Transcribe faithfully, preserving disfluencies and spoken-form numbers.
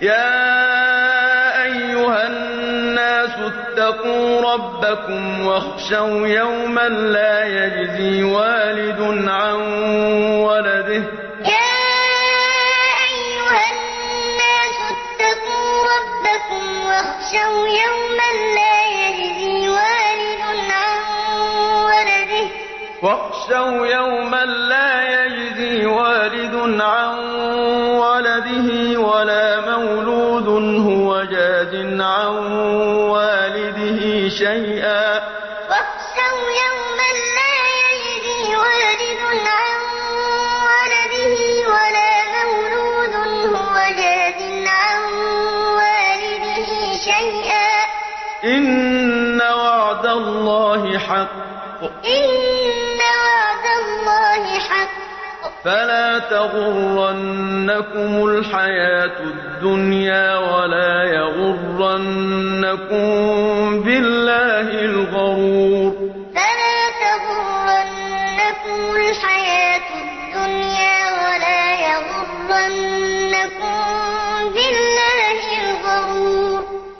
يَا أَيُّهَا النَّاسُ اتَّقُوا رَبَّكُمْ وَاخْشَوْا يَوْمًا لَّا يَجْزِي وَالِدٌ عَن وَلَدِهِ وَاخْشَوْا يَوْمًا لَّا يَجْزِي وَالِدٌ عَن وَلَدِهِ وَلَا مَوْلُودٌ هُوَ جَازٍ عَن وَالِدِهِ شَيْئًا ۚ إِنَّ وَعْدَ اللَّهِ حَقٌّ ۖ فَلَا تَغُرَّنَّكُمُ الْحَيَاةُ الدُّنْيَا وَلَا يَغُرَّنَّكُم بِاللَّهِ الْغَرُورُ فَلَا تَغُرَّنَّكُمُ الْحَيَاةُ الدُّنْيَا وَلَا يَغُرَّنَّكُم